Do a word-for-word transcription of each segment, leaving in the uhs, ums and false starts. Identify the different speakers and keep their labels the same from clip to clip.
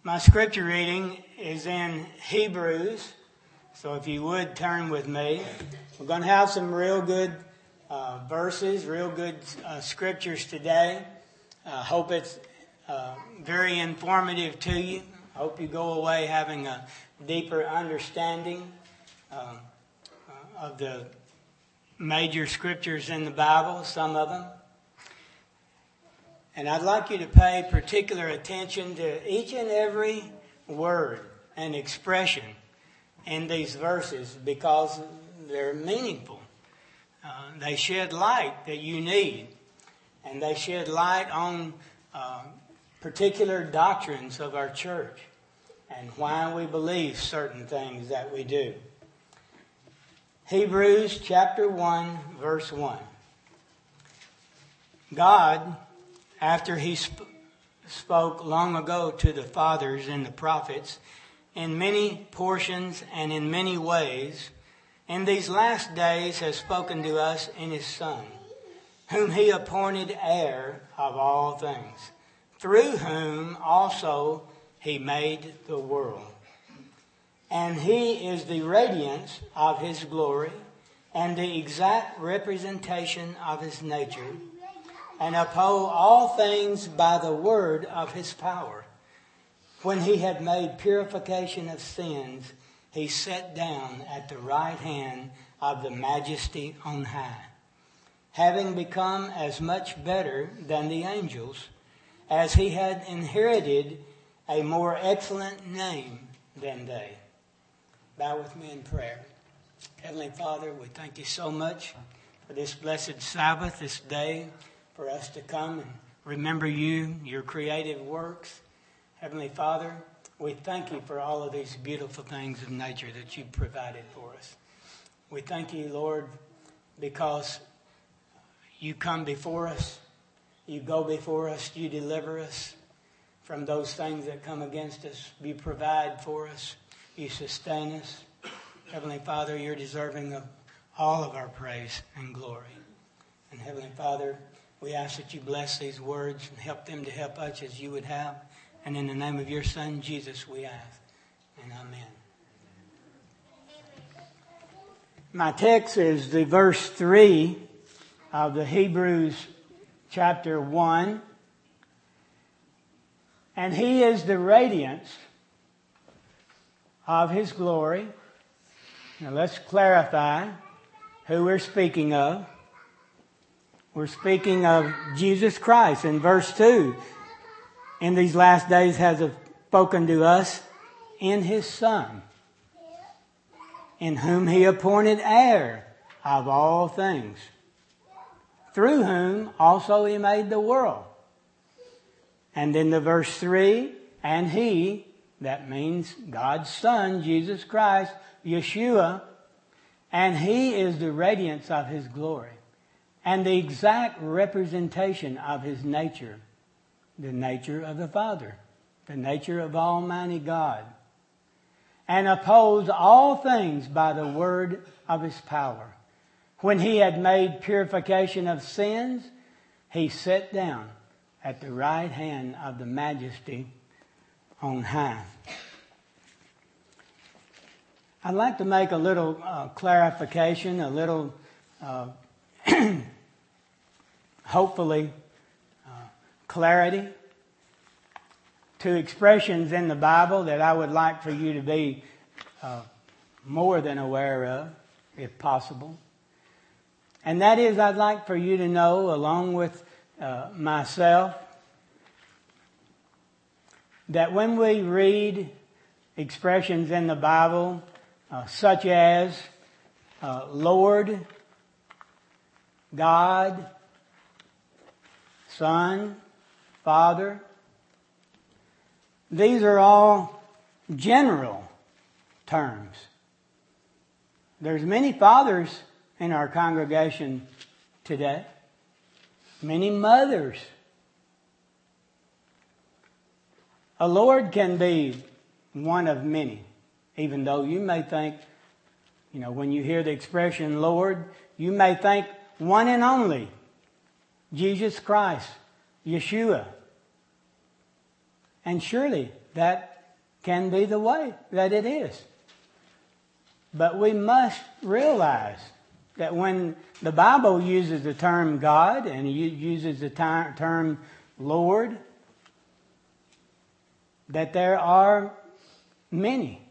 Speaker 1: My scripture reading is in Hebrews, so if you would turn with me. We're going to have some real good uh, verses, real good uh, scriptures today. I uh, hope it's uh, very informative to you. I hope you go away having a deeper understanding uh, uh, of the major scriptures in the Bible, some of them. And I'd like you to pay particular attention to each and every word and expression in these verses because they're meaningful. Uh, they shed light that you need. And they shed light on uh, particular doctrines of our church and why we believe certain things that we do. Hebrews chapter one, verse one. God, after he sp- spoke long ago to the fathers and the prophets, in many portions and in many ways, in these last days has spoken to us in his Son, whom he appointed heir of all things, through whom also he made the world. And he is the radiance of his glory and the exact representation of his nature, and uphold all things by the word of his power. When he had made purification of sins, he sat down at the right hand of the Majesty on high, having become as much better than the angels, as he had inherited a more excellent name than they. Bow with me in prayer. Heavenly Father, we thank you so much for this blessed Sabbath, this day, for us to come and remember you, your creative works. Heavenly Father, we thank you for all of these beautiful things of nature that you've provided for us. We thank you, Lord, because you come before us, you go before us, you deliver us from those things that come against us. You provide for us, you sustain us. Heavenly Father, you're deserving of all of our praise and glory. And Heavenly Father, we ask that you bless these words and help them to help us as you would have. And in the name of your Son, Jesus, we ask. And amen. My text is the verse three of the Hebrews chapter one. And he is the radiance of his glory. Now let's clarify who we're speaking of. We're speaking of Jesus Christ. In verse two, in these last days has spoken to us in his Son, in whom he appointed heir of all things, through whom also he made the world. And in the verse three, and he, that means God's Son, Jesus Christ, Yeshua, and he is the radiance of his glory and the exact representation of his nature, the nature of the Father, the nature of Almighty God, and upholds all things by the word of his power. When he had made purification of sins, he sat down at the right hand of the Majesty on high. I'd like to make a little uh, clarification, a little, uh, hopefully, uh, clarity to expressions in the Bible that I would like for you to be uh, more than aware of, if possible. And that is, I'd like for you to know, along with uh, myself, that when we read expressions in the Bible, uh, such as uh, Lord, God, Son, Father, these are all general terms. There's many fathers in our congregation today, many mothers. A Lord can be one of many, even though you may think, you know, when you hear the expression Lord, you may think one and only, Jesus Christ, Yeshua. And surely that can be the way that it is. But we must realize that when the Bible uses the term God and it uses the term Lord, that there are many.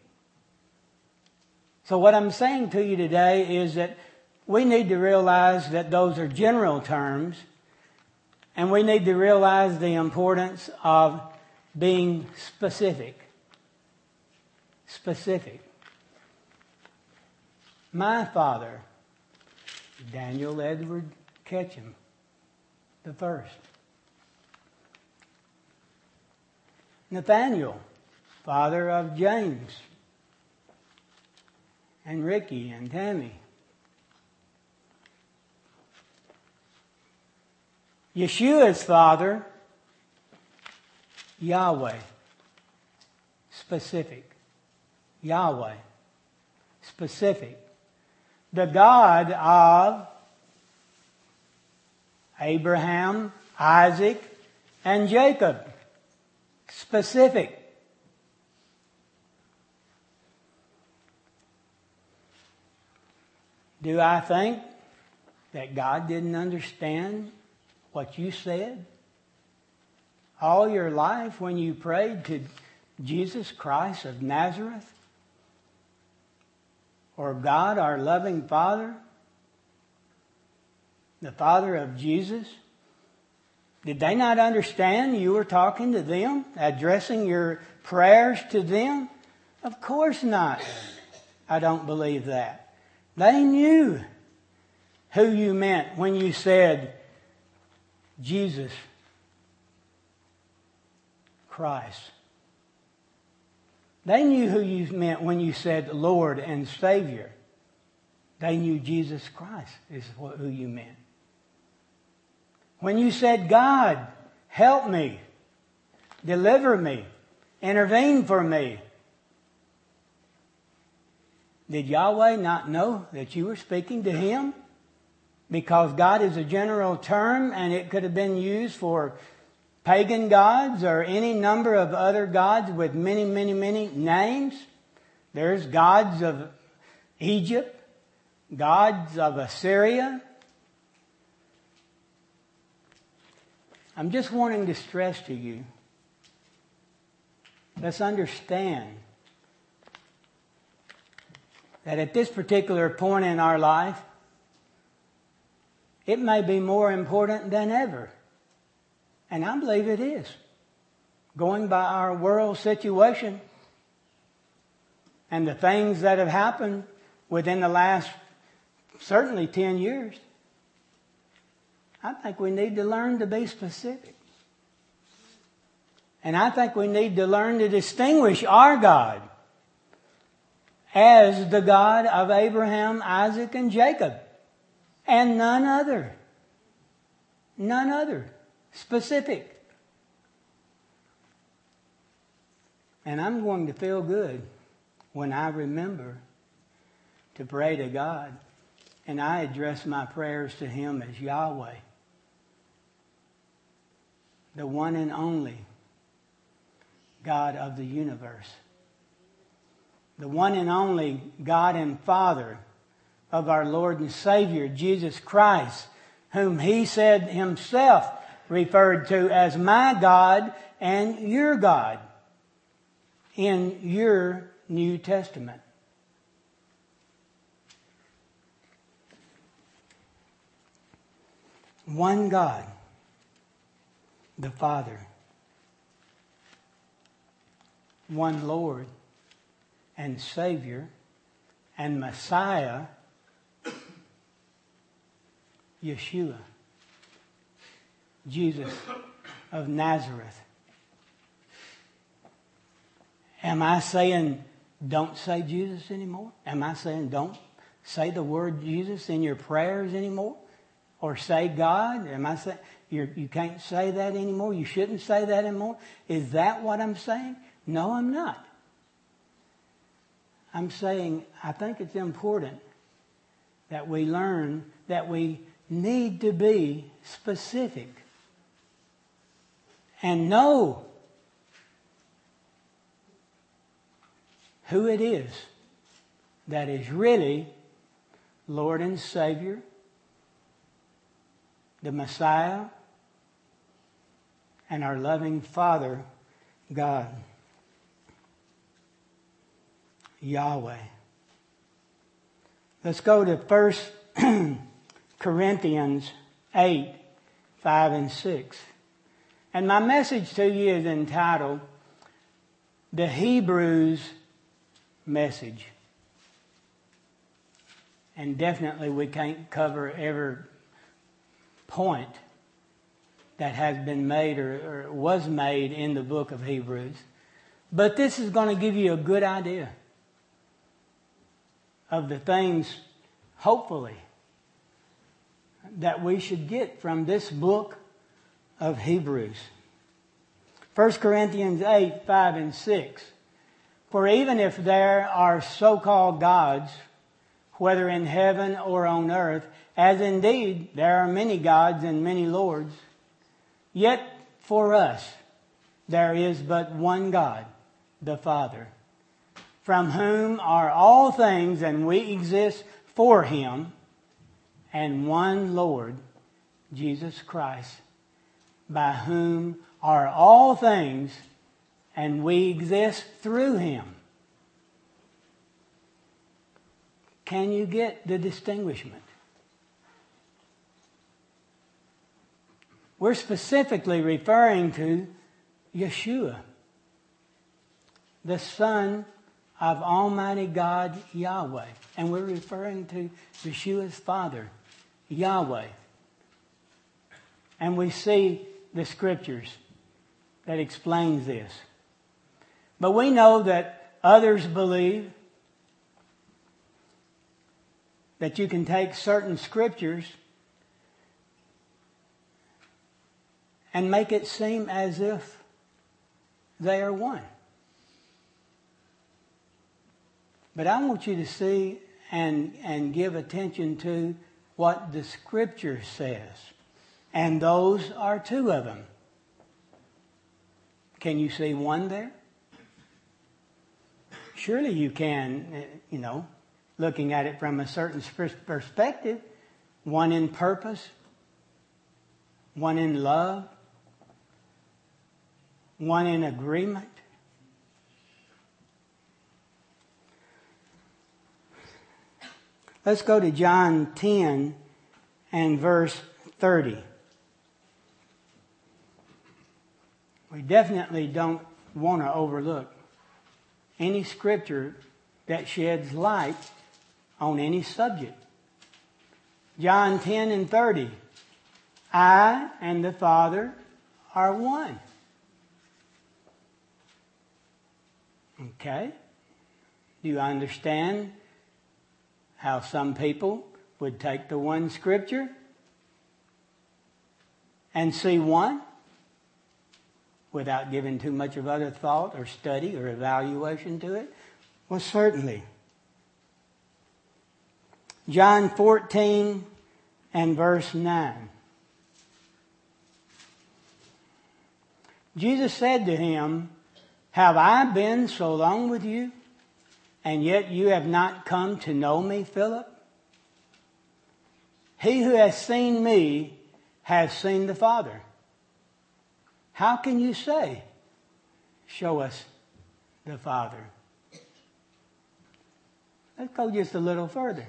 Speaker 1: So what I'm saying to you today is that we need to realize that those are general terms, and we need to realize the importance of being specific. Specific. My father, Daniel Edward Ketchum, the first. Nathaniel, father of James and Ricky and Tammy. Yeshua's father, Yahweh. Specific. Yahweh. Specific. The God of Abraham, Isaac, and Jacob. Specific. Do I think that God didn't understand what you said all your life when you prayed to Jesus Christ of Nazareth? Or God, our loving Father? The Father of Jesus? Did they not understand you were talking to them, addressing your prayers to them? Of course not. I don't believe that. They knew who you meant when you said Jesus Christ. They knew who you meant when you said Lord and Savior. They knew Jesus Christ is who you meant. When you said, God, help me, deliver me, intervene for me, did Yahweh not know that you were speaking to Him? Because God is a general term and it could have been used for pagan gods or any number of other gods with many, many, many names. There's gods of Egypt, gods of Assyria. I'm just wanting to stress to you, let's understand that at this particular point in our life, it may be more important than ever. And I believe it is. Going by our world situation and the things that have happened within the last certainly ten years, I think we need to learn to be specific. And I think we need to learn to distinguish our God as the God of Abraham, Isaac, and Jacob. And none other. None other. Specific. And I'm going to feel good when I remember to pray to God and I address my prayers to Him as Yahweh, the one and only God of the universe, the one and only God and Father of our Lord and Savior, Jesus Christ, whom He said Himself referred to as my God and your God in your New Testament. One God, the Father. One Lord and Savior and Messiah, Yeshua, Jesus of Nazareth. Am I saying don't say Jesus anymore? Am I saying don't say the word Jesus in your prayers anymore? Or say God? Am I saying you you can't say that anymore? You shouldn't say that anymore? Is that what I'm saying? No, I'm not. I'm saying I think it's important that we learn that we need to be specific and know who it is that is really Lord and Savior, the Messiah, and our loving Father, God. Yahweh. Let's go to First Corinthians eight, five and six. And my message to you is entitled, The Hebrews Message. And definitely we can't cover every point that has been made or, or was made in the book of Hebrews. But this is going to give you a good idea of the things, hopefully, that we should get from this book of Hebrews. First Corinthians eight, five and six. For even if there are so-called gods, whether in heaven or on earth, as indeed there are many gods and many lords, yet for us there is but one God, the Father, from whom are all things, and we exist for Him, and one Lord, Jesus Christ, by whom are all things, and we exist through Him. Can you get the distinguishment? We're specifically referring to Yeshua, the Son of Almighty God, Yahweh. And we're referring to Yeshua's Father, Yahweh. And we see the scriptures that explains this. But we know that others believe that you can take certain scriptures and make it seem as if they are one. But I want you to see and, and give attention to what the Scripture says. And those are two of them. Can you see one there? Surely you can, you know, looking at it from a certain perspective. One in purpose, one in love, one in agreement. Let's go to John ten and verse thirty. We definitely don't want to overlook any scripture that sheds light on any subject. John ten and thirty. I and the Father are one. Okay? Do you understand how some people would take the one scripture and see one without giving too much of other thought or study or evaluation to it? Well, certainly. John fourteen and verse nine. Jesus said to him, have I been so long with you, and yet you have not come to know me, Philip? He who has seen me has seen the Father. How can you say, show us the Father? Let's go just a little further.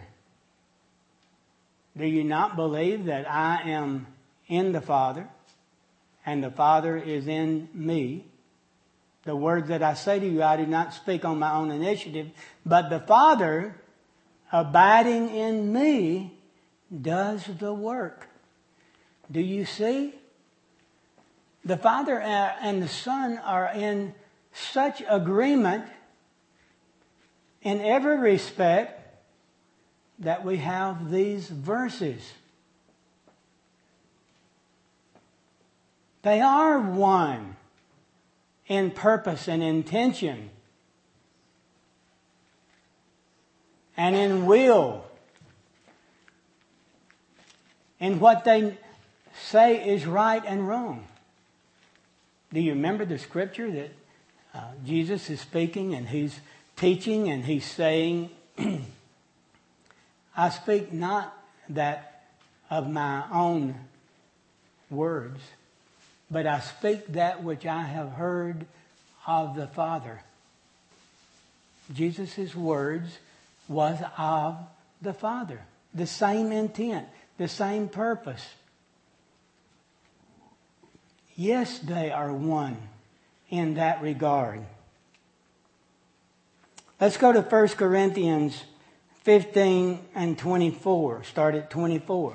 Speaker 1: Do you not believe that I am in the Father, and the Father is in me? The words that I say to you, I do not speak on my own initiative, but the Father, abiding in me, does the work. Do you see? The Father and the Son are in such agreement in every respect that we have these verses. They are one in purpose and intention and in will, in what they say is right and wrong. Do you remember the scripture that uh, Jesus is speaking and he's teaching and he's saying, I speak not that of my own words, but I speak that which I have heard of the Father. Jesus' words was of the Father. The same intent, the same purpose. Yes, they are one in that regard. Let's go to First Corinthians fifteen and twenty-four. Start at twenty-four.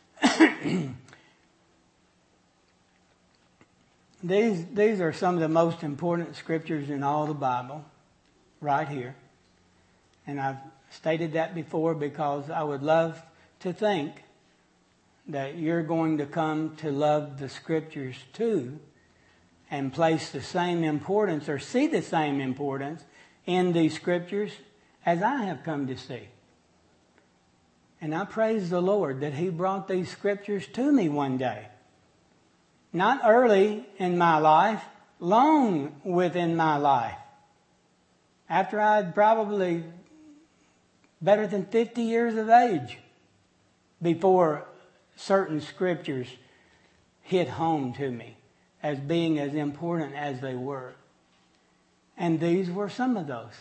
Speaker 1: These, these are some of the most important scriptures in all the Bible, right here. And I've stated that before because I would love to think that you're going to come to love the scriptures too and place the same importance or see the same importance in these scriptures as I have come to see. And I praise the Lord that He brought these scriptures to me one day. Not early in my life, long within my life. After I'd probably better than fifty years of age before certain scriptures hit home to me as being as important as they were. And these were some of those.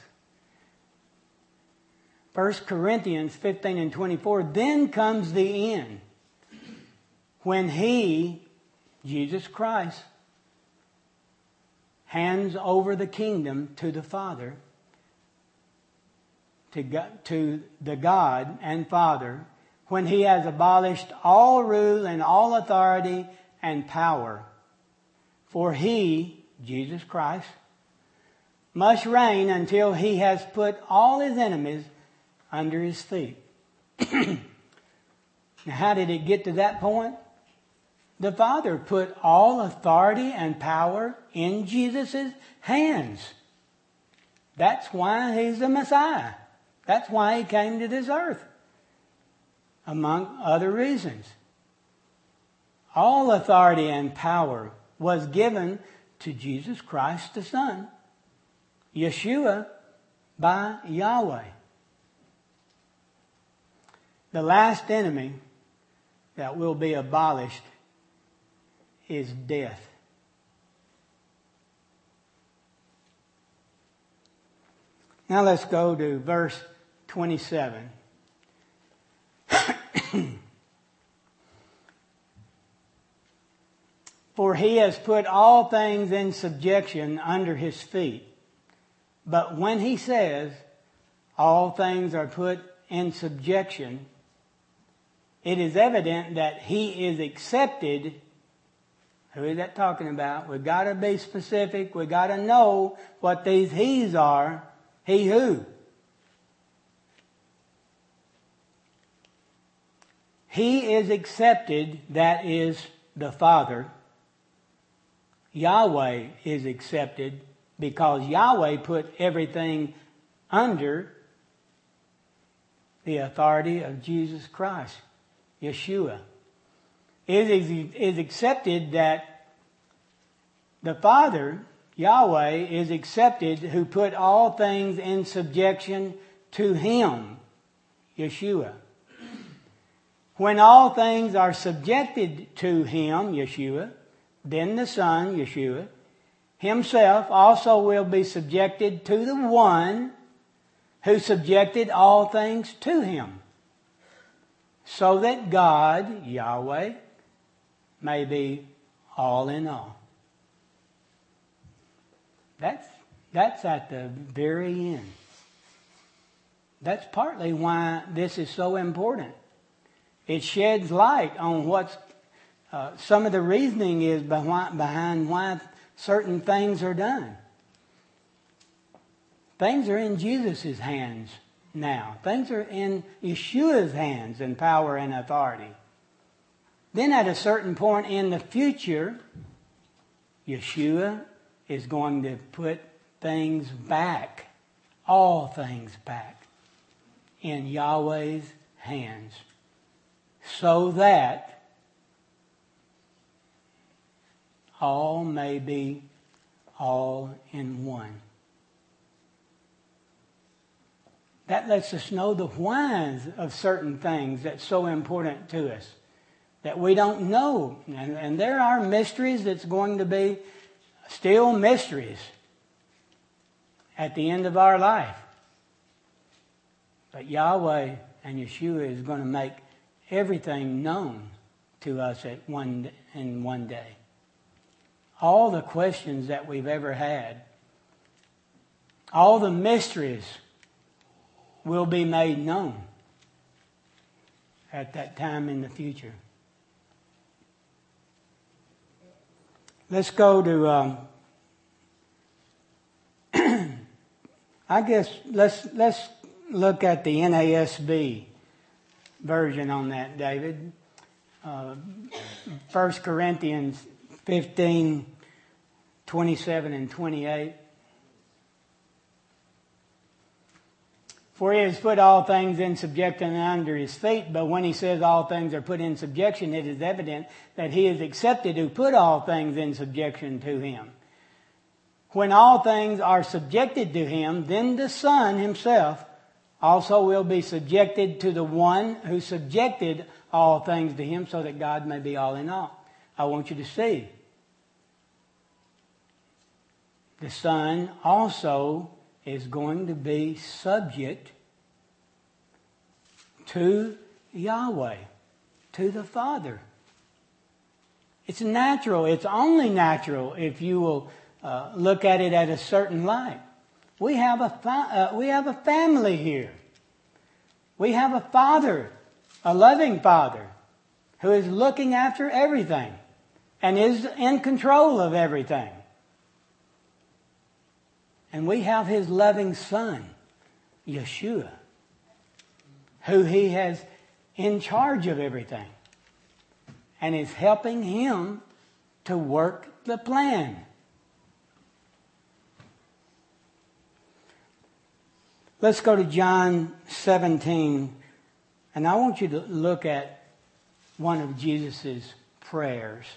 Speaker 1: First Corinthians fifteen and twenty-four, then comes the end. When He, Jesus Christ, hands over the kingdom to the Father, to, God, to the God and Father, when He has abolished all rule and all authority and power. For He, Jesus Christ, must reign until He has put all His enemies under His feet. Now, how did it get to that point? The Father put all authority and power in Jesus' hands. That's why He's the Messiah. That's why He came to this earth. Among other reasons. All authority and power was given to Jesus Christ the Son, Yeshua, by Yahweh. The last enemy that will be abolished is death. Now let's go to verse twenty-seven. For He has put all things in subjection under His feet. But when He says all things are put in subjection, it is evident that He is accepted. Who is that talking about? We've got to be specific. We've got to know what these He's are. He who? He is accepted, that is the Father. Yahweh is accepted because Yahweh put everything under the authority of Jesus Christ, Yeshua. It is, is accepted that the Father, Yahweh, is accepted who put all things in subjection to Him, Yeshua. When all things are subjected to Him, Yeshua, then the Son, Yeshua, Himself also will be subjected to the One who subjected all things to Him, so that God, Yahweh, may be all in all. That's, that's at the very end. That's partly why this is so important. It sheds light on what's uh, some of the reasoning is behind, behind why certain things are done. Things are in Jesus' hands now. Things are in Yeshua's hands in power and authority. Then at a certain point in the future, Yeshua is going to put things back, all things back, in Yahweh's hands, so that all may be all in one. That lets us know the whys of certain things that's so important to us that we don't know. And, and there are mysteries that's going to be still mysteries at the end of our life. But Yahweh and Yeshua is going to make everything known to us at one in one day. All the questions that we've ever had, all the mysteries will be made known at that time in the future. Let's go to, um, I guess, let's let's look at the N A S B version on that, David. Uh, First Corinthians fifteen, twenty-seven and twenty-eight. For he has put all things in subjection under his feet, but when he says all things are put in subjection, it is evident that he is accepted who put all things in subjection to him. When all things are subjected to him, then the Son himself also will be subjected to the one who subjected all things to him, so that God may be all in all. I want you to see. The Son also is going to be subject to Yahweh, to the Father. It's natural. It's only natural if you will uh, look at it at a certain light. We have a fa- uh, we have a family here. We have a Father, a loving Father, who is looking after everything and is in control of everything. And we have His loving Son, Yeshua, who He has in charge of everything and is helping Him to work the plan. Let's go to John seventeen, and I want you to look at one of Jesus' prayers.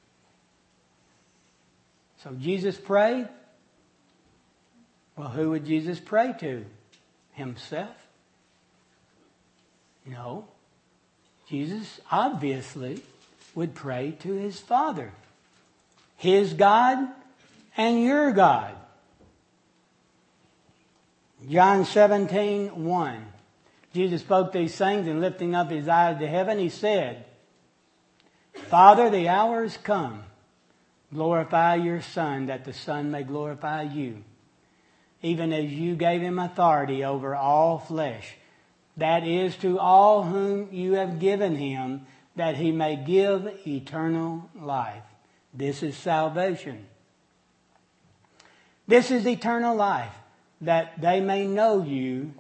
Speaker 1: So Jesus prayed. Well, who would Jesus pray to? Himself? No. Jesus obviously would pray to His Father. His God and your God. John seventeen, one. Jesus spoke these things, and lifting up His eyes to heaven, He said, Father, the hour is come. Glorify your Son, that the Son may glorify you. Even as you gave Him authority over all flesh, that is, to all whom you have given Him, that He may give eternal life. This is salvation. This is eternal life, that they may know you,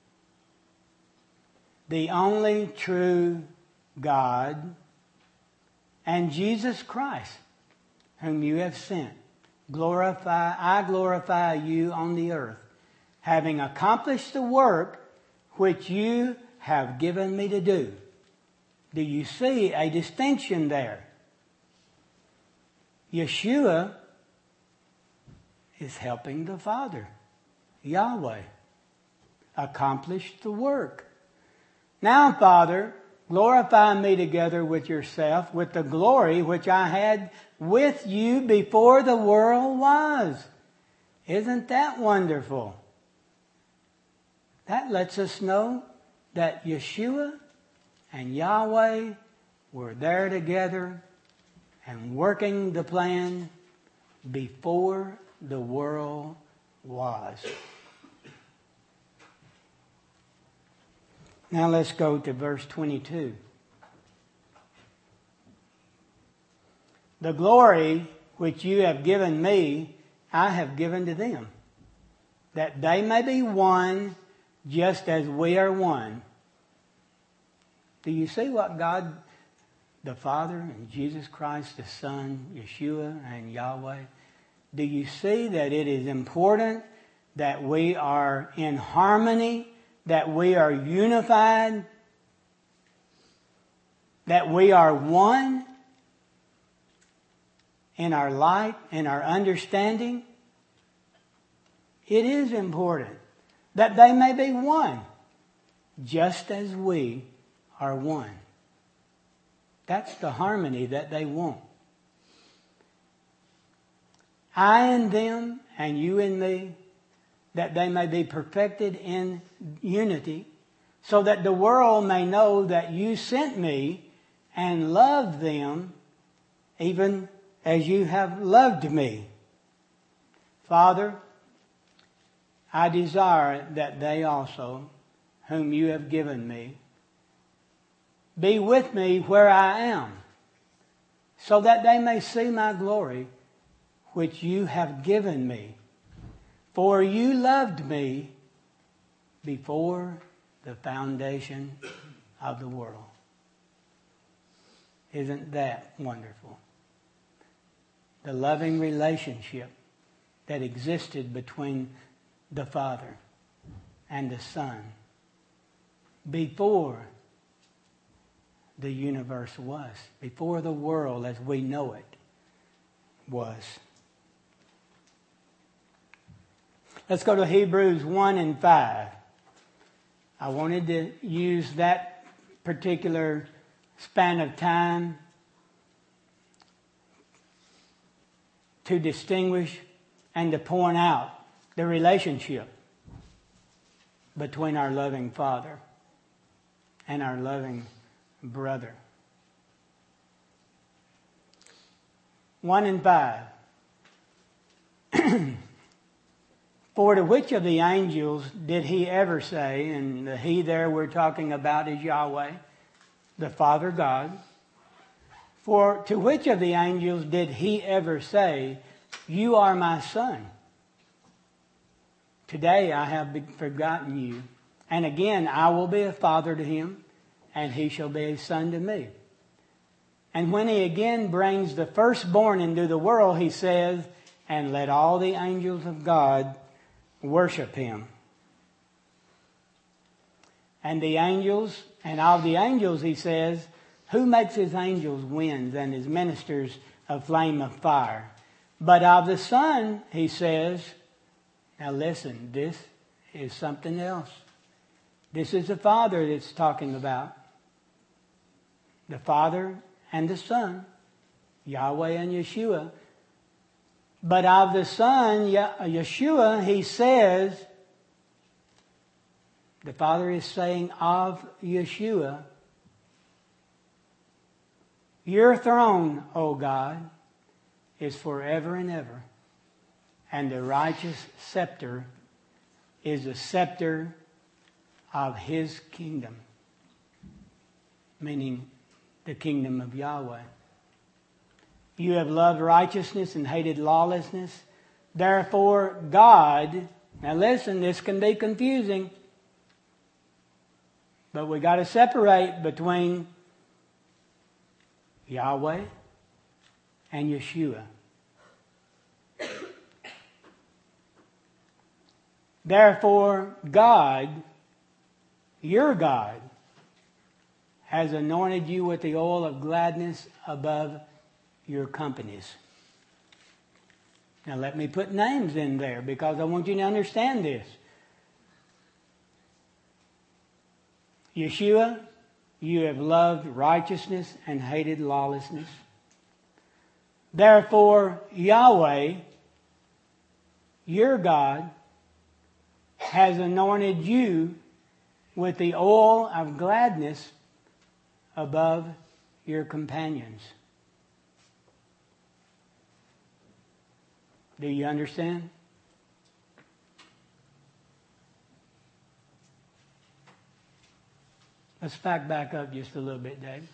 Speaker 1: the only true God, and Jesus Christ, whom you have sent. Glorify, I glorify you on the earth, having accomplished the work which you have given me to do. Do you see a distinction there? Yeshua is helping the Father, Yahweh, accomplish the work. Now, Father, glorify me together with yourself, with the glory which I had with you before the world was. Isn't that wonderful? That lets us know that Yeshua and Yahweh were there together and working the plan before the world was. Now let's go to verse twenty-two. The glory which you have given me, I have given to them, that they may be one just as we are one. Do you see what God, the Father, and Jesus Christ, the Son, Yeshua, and Yahweh, do you see that it is important that we are in harmony, that we are unified, that we are one in our light, in our understanding? It is important that they may be one, just as we are one. That's the harmony that they want. I in them and you in me, that they may be perfected in unity, so that the world may know that you sent me and loved them even as you have loved me. Father, I desire that they also, whom you have given me, be with me where I am, so that they may see my glory, which you have given me. For you loved me before the foundation of the world. Isn't that wonderful? The loving relationship that existed between the Father and the Son before the universe was, before the world as we know it was. Let's go to Hebrews one and five. I wanted to use that particular span of time to distinguish and to point out the relationship between our loving Father and our loving brother. One and five. For to which of the angels did he ever say, and the he there we're talking about is Yahweh, the Father God. For to which of the angels did he ever say, you are my son? Today I have begotten you. And again I will be a father to him, and he shall be a son to me. And when he again brings the firstborn into the world, he says, and let all the angels of God worship him. And the angels, and of the angels he says, who makes his angels winds and his ministers a flame of fire? But of the Son, he says, now listen, this is something else. This is the Father that's talking about. The Father and the Son, Yahweh and Yeshua. But of the Son, Yeshua, he says, the Father is saying of Yeshua, your throne, O God, is forever and ever, and the righteous scepter is the scepter of his kingdom, meaning the kingdom of Yahweh. You have loved righteousness and hated lawlessness. Therefore, God, now listen, this can be confusing, but we got to separate between Yahweh and Yeshua. Therefore, God, your God, has anointed you with the oil of gladness above your companies. Now let me put names in there because I want you to understand this. Yeshua, you have loved righteousness and hated lawlessness. Therefore, Yahweh, your God, has anointed you with the oil of gladness above your companions. Do you understand? Let's back back up just a little bit, Dave.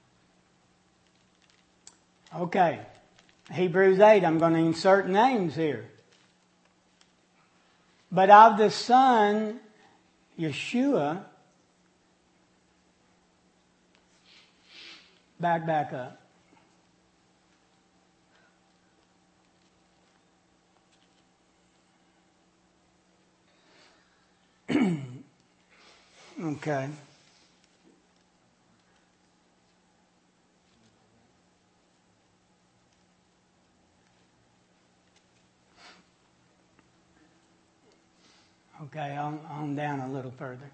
Speaker 1: Okay. Hebrews eight, I'm going to insert names here. But of the Son, Yeshua, back, back up. Okay. Okay, on, on down a little further.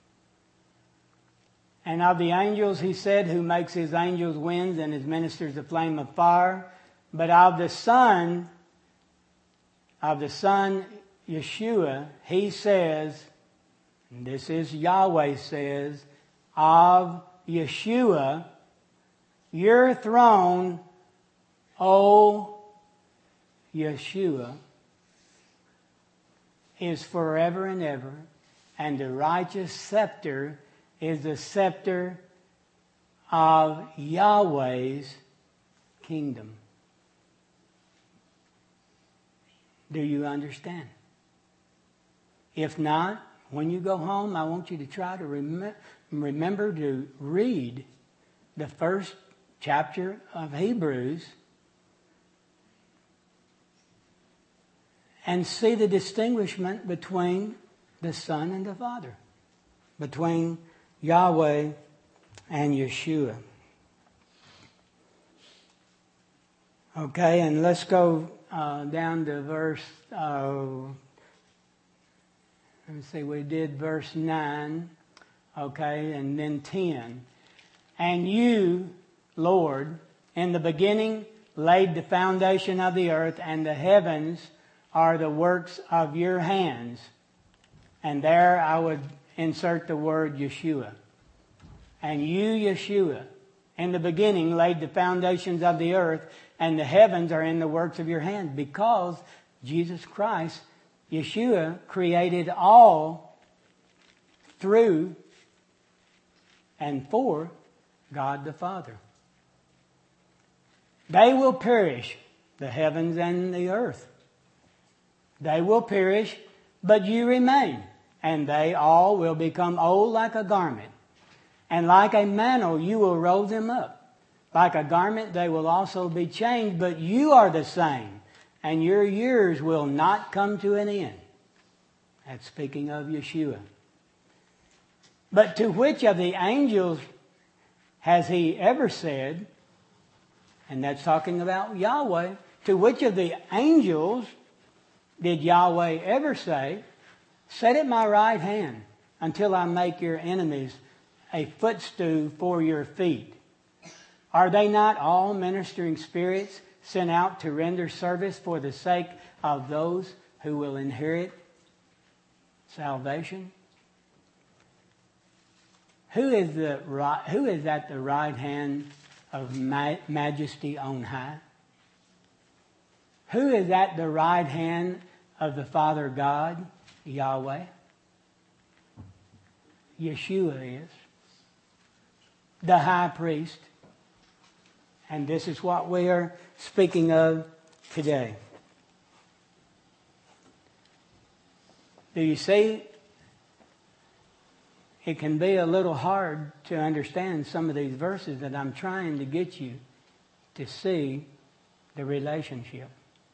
Speaker 1: And of the angels, he said, who makes his angels winds and his ministers a flame of fire. But of the Son, of the Son, Yeshua, he says, and this is Yahweh says, of Yeshua, your throne, O Yeshua, is forever and ever, and the righteous scepter is the scepter of Yahweh's kingdom. Do you understand? If not, when you go home, I want you to try to rem- remember to read the first chapter of Hebrews and see the distinguishment between the Son and the Father, between Yahweh and Yeshua. Okay, and let's go uh, down to verse, uh, let me see, we did verse nine, okay, and then ten. And you, Lord, in the beginning laid the foundation of the earth, and the heavens are the works of your hands. And there I would insert the word Yeshua. And you, Yeshua, in the beginning laid the foundations of the earth, and the heavens are in the works of your hands. Because Jesus Christ, Yeshua, created all through and for God the Father. They will perish, the heavens and the earth. They will perish, but you remain, and they all will become old like a garment. And like a mantle, you will roll them up. Like a garment, they will also be changed, but you are the same, and your years will not come to an end. That's speaking of Yeshua. But to which of the angels has he ever said, and that's talking about Yahweh, to which of the angels did Yahweh ever say, sit at my right hand until I make your enemies a footstool for your feet? Are they not all ministering spirits sent out to render service for the sake of those who will inherit salvation? Who is the right, who is at the right hand of majesty on high? Who is at the right hand of the Father God, Yahweh? Yeshua is the high priest. And this is what we are speaking of today. Do you see? It can be a little hard to understand some of these verses that I'm trying to get you to see the relationship.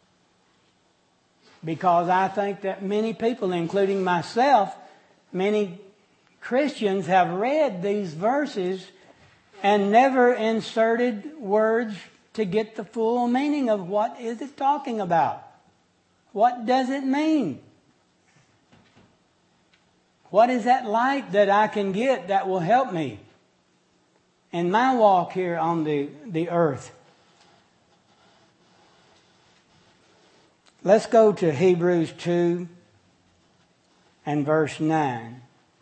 Speaker 1: Because I think that many people, including myself, many Christians have read these verses and never inserted words to get the full meaning of what is it talking about. What does it mean? What is that light that I can get that will help me in my walk here on the, the earth? Let's go to Hebrews two and verse nine.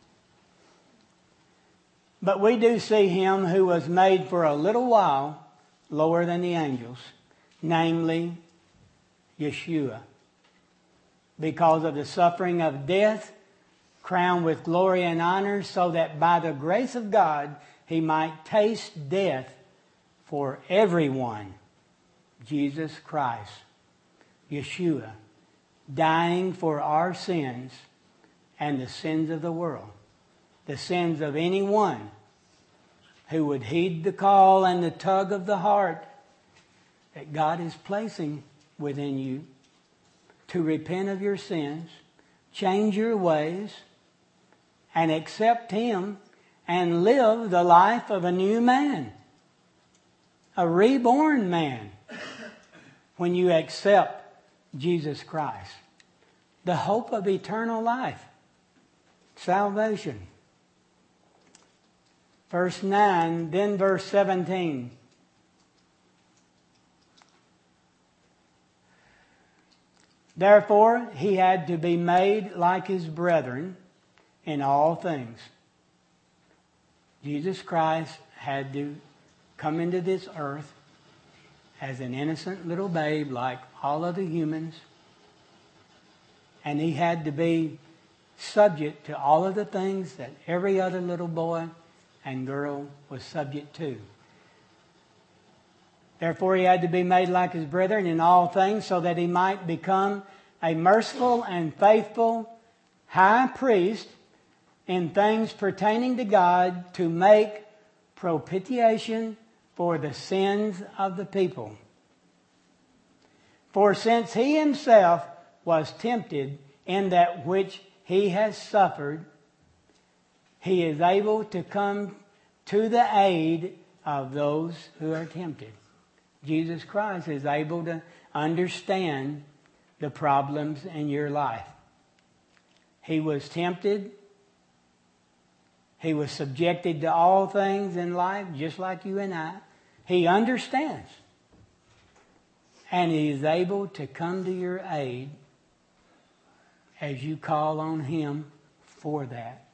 Speaker 1: But we do see him who was made for a little while lower than the angels, namely Yeshua, because of the suffering of death, crowned with glory and honor, so that by the grace of God he might taste death for everyone. Jesus Christ, Yeshua, dying for our sins and the sins of the world. The sins of anyone who would heed the call and the tug of the heart that God is placing within you to repent of your sins, change your ways, and accept Him and live the life of a new man, a reborn man, when you accept Jesus Christ, the hope of eternal life. salvation. Verse nine, then verse seventeen. Therefore, he had to be made like his brethren in all things. Jesus Christ had to come into this earth as an innocent little babe like all other humans. And he had to be subject to all of the things that every other little boy and girl was subject to. Therefore, he had to be made like his brethren in all things so that he might become a merciful and faithful high priest in things pertaining to God to make propitiation for the sins of the people. For since he himself was tempted in that which he has suffered, he is able to come to the aid of those who are tempted. Jesus Christ is able to understand the problems in your life. He was tempted. He was subjected to all things in life, just like you and I. He understands. And he is able to come to your aid as you call on him for that.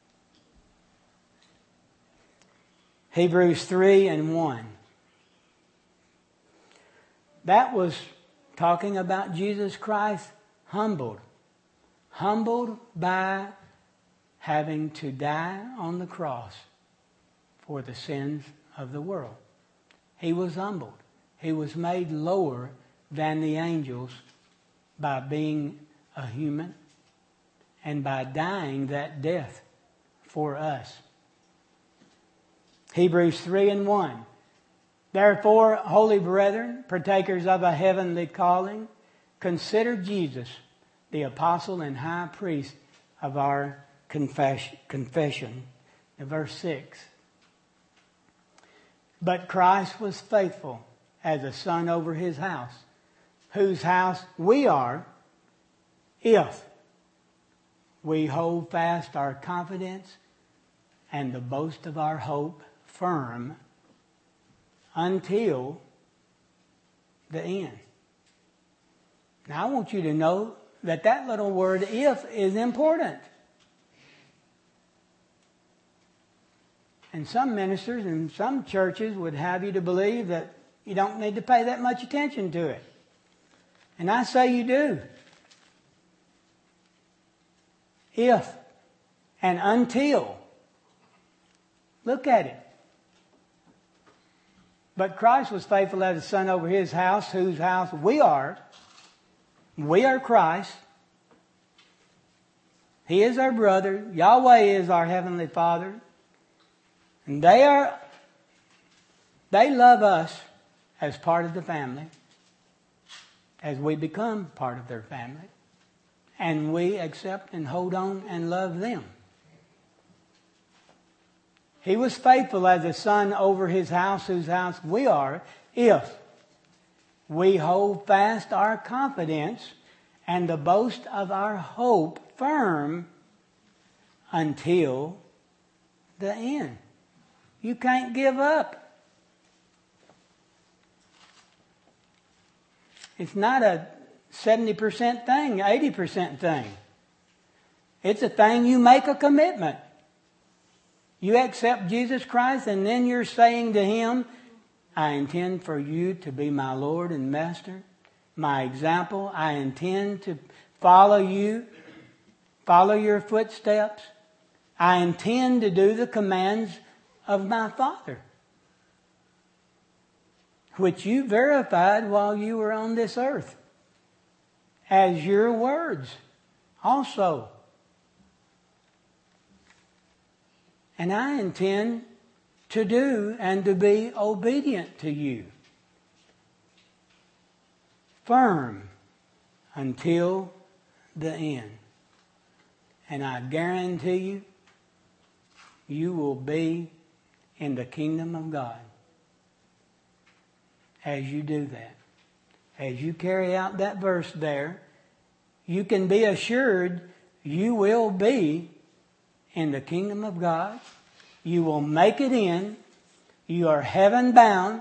Speaker 1: Hebrews three and one. That was talking about Jesus Christ humbled. Humbled by having to die on the cross for the sins of the world. He was humbled. He was made lower than the angels by being a human and by dying that death for us. Hebrews three and one. Therefore, holy brethren, partakers of a heavenly calling, consider Jesus, the apostle and high priest of our confession. confession. In verse six. But Christ was faithful as a son over his house, whose house we are, if we hold fast our confidence and the boast of our hope firm until the end. Now I want you to know that that little word if is important. And some ministers and some churches would have you to believe that you don't need to pay that much attention to it. And I say you do. If and until. Look at it. But Christ was faithful as a son over his house, whose house we are. We are Christ. He is our brother. Yahweh is our heavenly Father. And they are, they love us as part of the family, as we become part of their family. And we accept and hold on and love them. He was faithful as a son over his house, whose house we are, if we hold fast our confidence and the boast of our hope firm until the end. You can't give up. It's not a seventy percent thing, eighty percent thing. It's a thing you make a commitment. You accept Jesus Christ and then you're saying to him, I intend for you to be my Lord and Master, my example. I intend to follow you, follow your footsteps. I intend to do the commands of my Father, which you verified while you were on this earth as your words also. And I intend to do and to be obedient to you. Firm until the end. And I guarantee you, you will be in the kingdom of God as you do that. As you carry out that verse there, you can be assured you will be in the kingdom of God. You will make it in. You are heaven bound.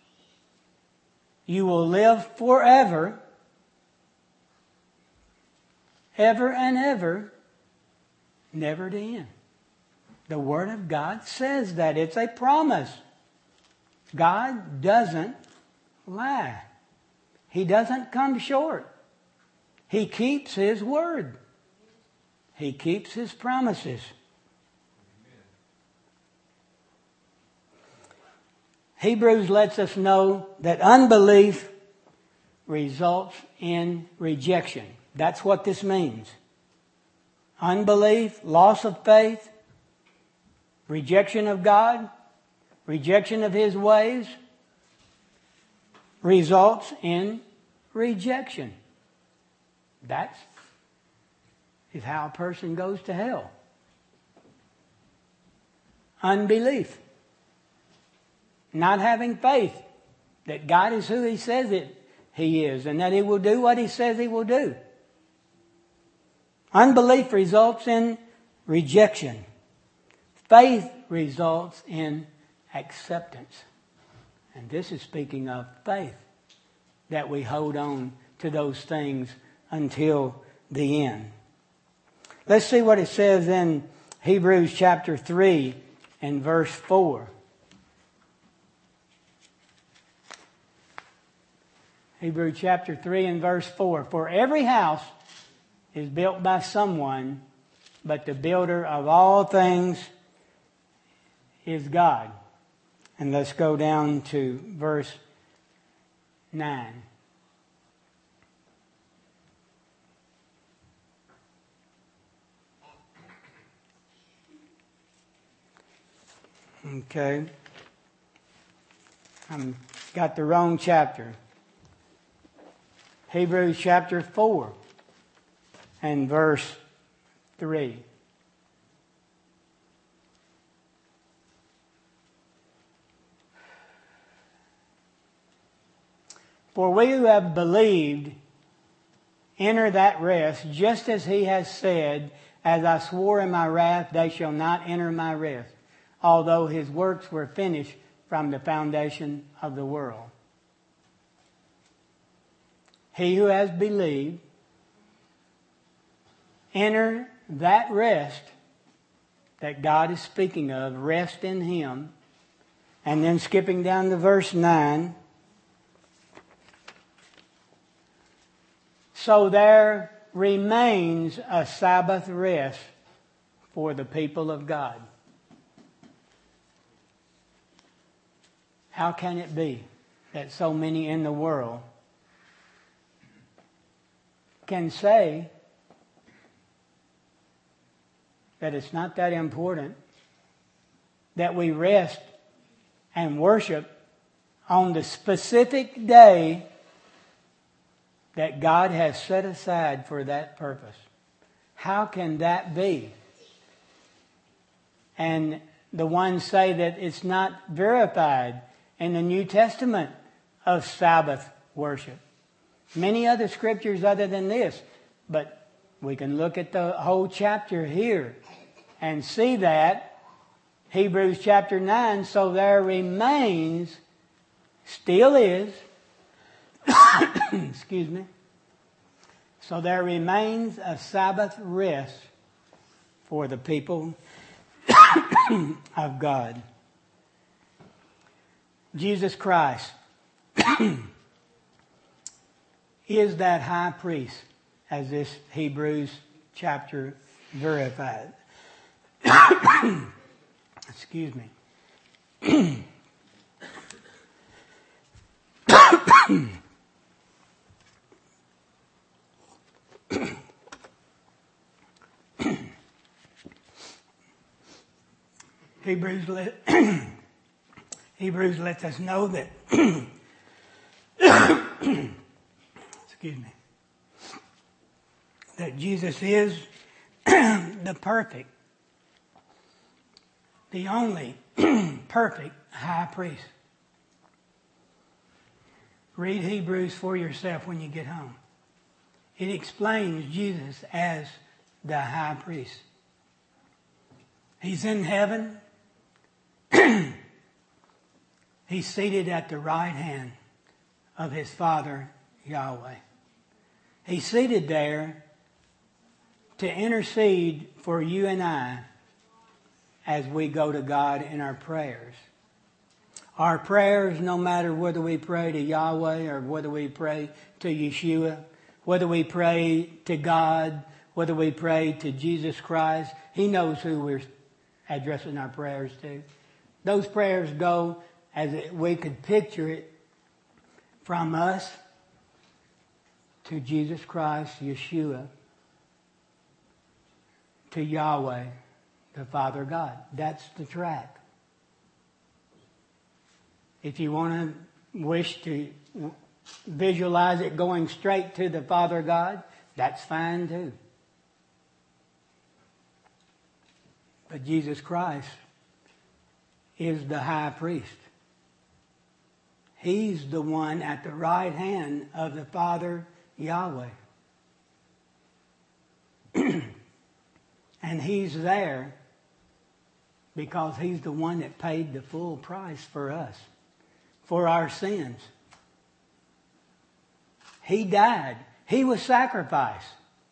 Speaker 1: You will live forever, ever and ever, never to end. The Word of God says that. It's a promise. God doesn't lie. He doesn't come short. He keeps His word. He keeps His promises. Hebrews lets us know that unbelief results in rejection. That's what this means. Unbelief, loss of faith, rejection of God, rejection of His ways, results in rejection. That is how a person goes to hell. Unbelief. Not having faith that God is who He says it He is, and that He will do what He says He will do. Unbelief results in rejection. Faith results in acceptance. And this is speaking of faith, that we hold on to those things until the end. Let's see what it says in Hebrews chapter three and verse four. Hebrews chapter three and verse four. For every house is built by someone, but the builder of all things is God. And let's go down to verse nine. Okay. I've got the wrong chapter. Hebrews chapter four and verse three. For we who have believed enter that rest, just as He has said, as I swore in my wrath, they shall not enter my rest, although His works were finished from the foundation of the world. He who has believed enter that rest that God is speaking of, rest in Him. And then skipping down to verse nine. So there remains a Sabbath rest for the people of God. How can it be that so many in the world can say that it's not that important that we rest and worship on the specific day that God has set aside for that purpose? How can that be? And the ones say that it's not verified in the New Testament of Sabbath worship. Many other scriptures other than this, but we can look at the whole chapter here and see that Hebrews chapter nine, so there remains, still is, excuse me, so there remains a Sabbath rest for the people of God. Jesus Christ is that high priest, as this Hebrews chapter verified. Excuse me. Hebrews let, Hebrews lets us know that excuse me, that Jesus is the perfect, the only perfect high priest. Read Hebrews for yourself when you get home. It explains Jesus as the high priest. He's in heaven. He's seated at the right hand of his Father, Yahweh. He's seated there to intercede for you and I as we go to God in our prayers. Our prayers, no matter whether we pray to Yahweh or whether we pray to Yeshua, whether we pray to God, whether we pray to Jesus Christ, He knows who we're addressing our prayers to. Those prayers go, as we could picture it, from us to Jesus Christ, Yeshua, to Yahweh, the Father God. That's the track. If you want to wish to visualize it going straight to the Father God, that's fine too. But Jesus Christ is the high priest. He's the one at the right hand of the Father Yahweh. And He's there because He's the one that paid the full price for us, for our sins. He died. He was sacrificed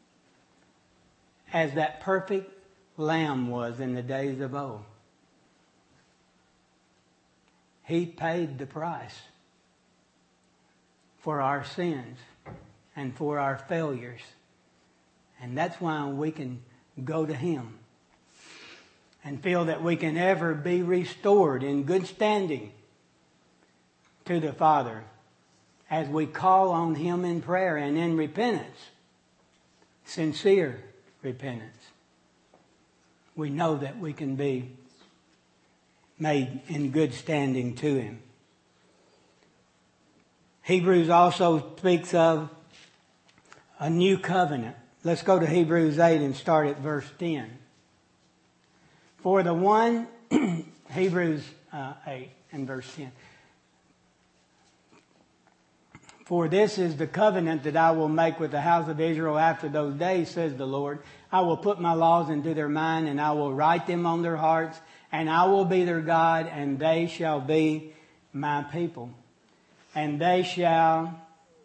Speaker 1: as that perfect lamb was in the days of old. He paid the price for our sins and for our failures. And that's why we can go to Him and feel that we can ever be restored in good standing to the Father as we call on Him in prayer and in repentance, sincere repentance. We know that we can be made in good standing to Him. Hebrews also speaks of a new covenant. Let's go to Hebrews eight and start at verse ten. For the one, Hebrews uh, eight and verse ten. For this is the covenant that I will make with the house of Israel after those days, says the Lord. I will put my laws into their mind, and I will write them on their hearts, and I will be their God, and they shall be my people. And they shall,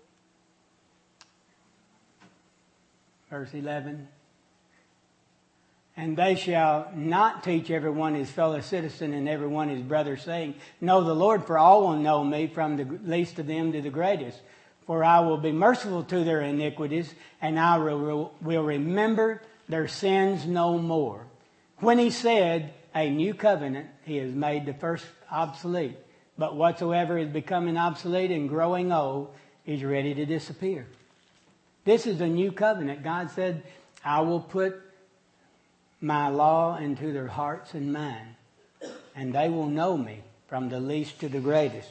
Speaker 1: verse eleven, and they shall not teach everyone his fellow citizen and everyone his brother, saying, know the Lord, for all will know me, from the least of them to the greatest. For I will be merciful to their iniquities, and I will remember their sins no more. When He said, a new covenant, He has made the first obsolete. But whatsoever is becoming obsolete and growing old is ready to disappear. This is a new covenant. God said, I will put my law into their hearts and mind, and they will know me from the least to the greatest.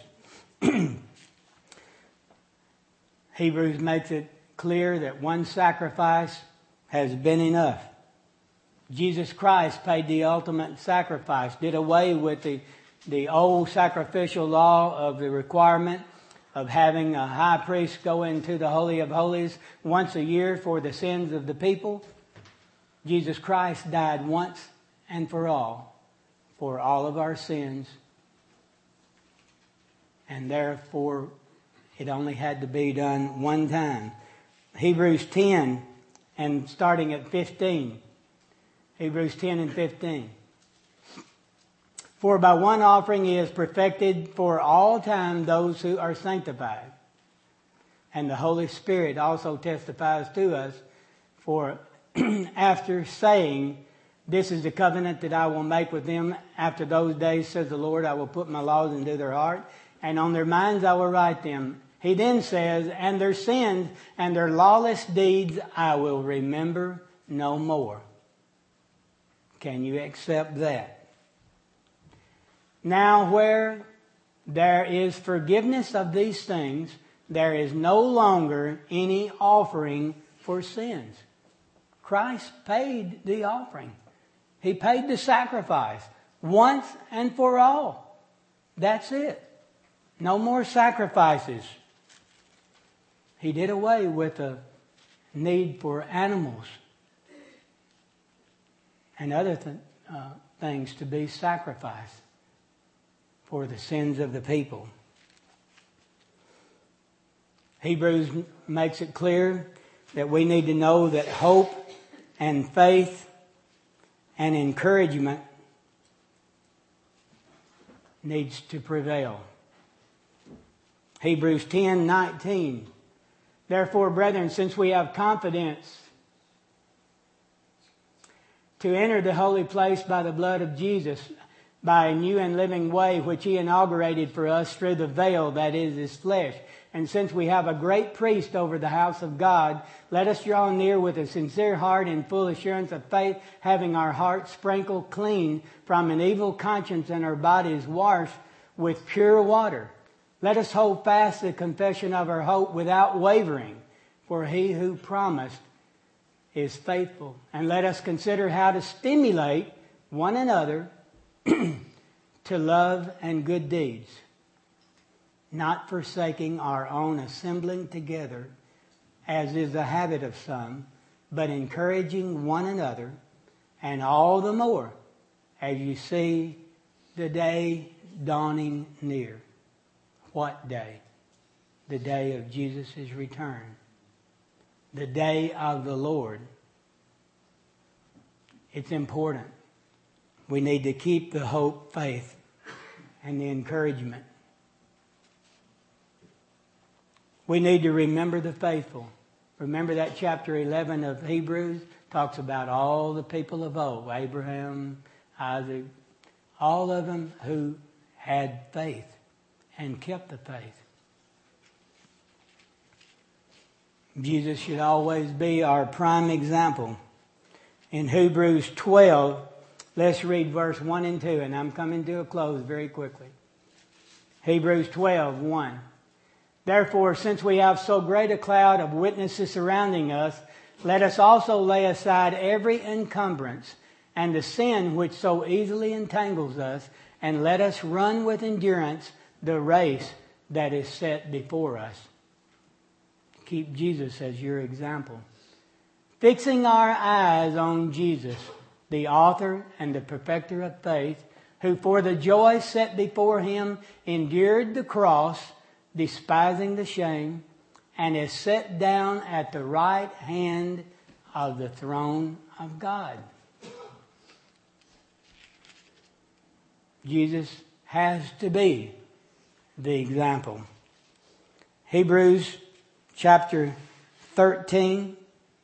Speaker 1: Hebrews makes it clear that one sacrifice has been enough. Jesus Christ paid the ultimate sacrifice, did away with the, the old sacrificial law of the requirement of having a high priest go into the Holy of Holies once a year for the sins of the people. Jesus Christ died once and for all, for all of our sins. And therefore, it only had to be done one time. Hebrews ten, and starting at fifteen. Hebrews ten and fifteen. For by one offering He has perfected for all time those who are sanctified. And the Holy Spirit also testifies to us, for after saying, this is the covenant that I will make with them after those days, says the Lord, I will put my laws into their heart, and on their minds I will write them. He then says, and their sins and their lawless deeds I will remember no more. Can you accept that? Now where there is forgiveness of these things, there is no longer any offering for sins. Christ paid the offering. He paid the sacrifice once and for all. That's it. No more sacrifices. He did away with the need for animals and other th- uh, things to be sacrificed for the sins of the people. Hebrews makes it clear that we need to know that hope and faith and encouragement needs to prevail. Hebrews ten nineteen. Therefore, brethren, since we have confidence to enter the holy place by the blood of Jesus, by a new and living way which He inaugurated for us through the veil that is His flesh. And since we have a great priest over the house of God, let us draw near with a sincere heart and full assurance of faith, having our hearts sprinkled clean from an evil conscience and our bodies washed with pure water. Let us hold fast the confession of our hope without wavering, for He who promised is faithful. And let us consider how to stimulate one another to love and good deeds, not forsaking our own assembling together, as is the habit of some, but encouraging one another, and all the more as you see the day dawning near. What day? The day of Jesus' return. The day of the Lord. It's important. We need to keep the hope, faith, and the encouragement. We need to remember the faithful. Remember that chapter eleven of Hebrews talks about all the people of old. Abraham, Isaac, all of them who had faith and kept the faith. Jesus should always be our prime example. In Hebrews twelve, let's read verse one and two, and I'm coming to a close very quickly. Hebrews twelve, one. Therefore, since we have so great a cloud of witnesses surrounding us, let us also lay aside every encumbrance and the sin which so easily entangles us, and let us run with endurance the race that is set before us. Keep Jesus as your example. Fixing our eyes on Jesus, the author and the perfecter of faith, who for the joy set before Him endured the cross, despising the shame, and is set down at the right hand of the throne of God. Jesus has to be the example. Hebrews chapter thirteen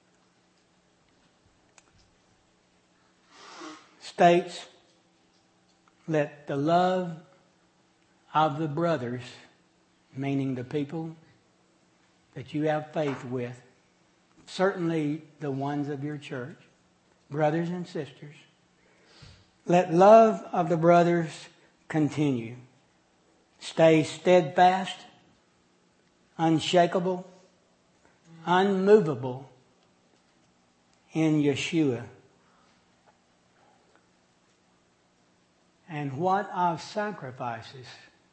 Speaker 1: states, let the love of the brothers, meaning the people that you have faith with, certainly the ones of your church, brothers and sisters, let love of the brothers continue. Stay steadfast, unshakable, unmovable in Yeshua. And what of sacrifices?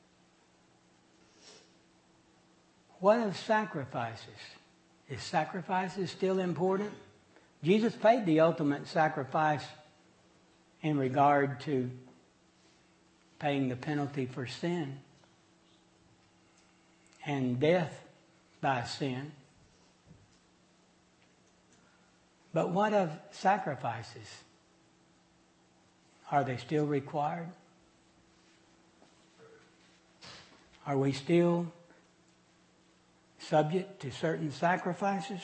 Speaker 1: What of sacrifices? Is sacrifices still important? Jesus paid the ultimate sacrifice in regard to paying the penalty for sin and death by sin. But what of sacrifices? Are they still required? Are we still subject to certain sacrifices?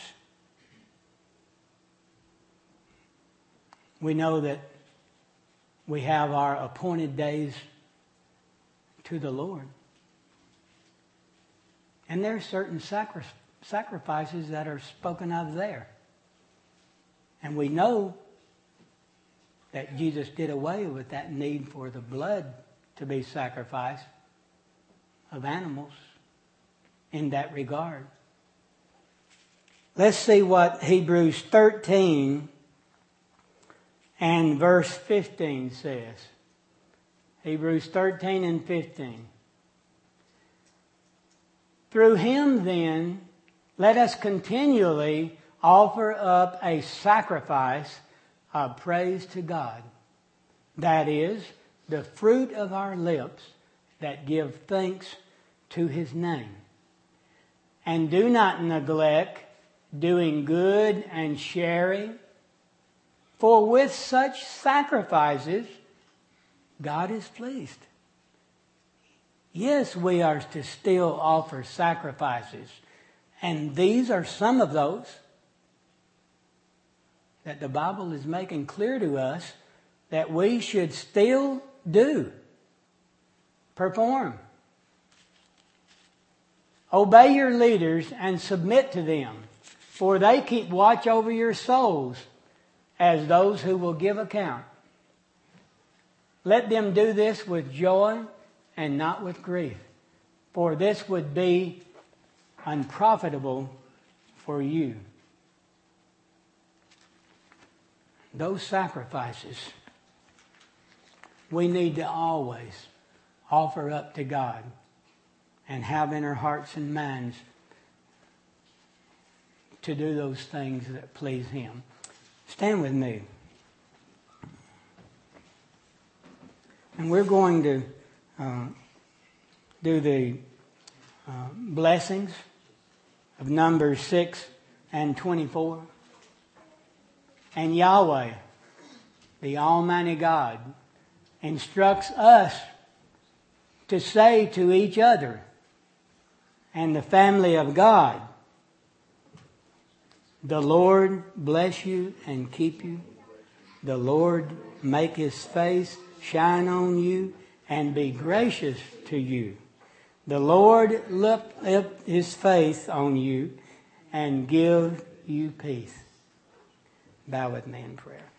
Speaker 1: We know that we have our appointed days to the Lord. And there are certain sacri- sacrifices that are spoken of there. And we know that Jesus did away with that need for the blood to be sacrificed of animals in that regard. Let's see what Hebrews thirteen and verse fifteen says. Hebrews thirteen and fifteen. Through Him then, let us continually offer up a sacrifice of praise to God. That is, the fruit of our lips that give thanks to His name. And do not neglect doing good and sharing, for with such sacrifices God is pleased. Yes, we are to still offer sacrifices, and these are some of those that the Bible is making clear to us that we should still do, perform. Obey your leaders and submit to them, for they keep watch over your souls as those who will give account. Let them do this with joy and not with grief, for this would be unprofitable for you. Those sacrifices we need to always offer up to God and have in our hearts and minds to do those things that please Him. Stand with me. And we're going to uh, do the uh, blessings of Numbers six and twenty-four. And Yahweh, the Almighty God, instructs us to say to each other and the family of God, the Lord bless you and keep you. The Lord make His face shine on you and be gracious to you. The Lord lift up His face on you and give you peace. Bow with me in prayer.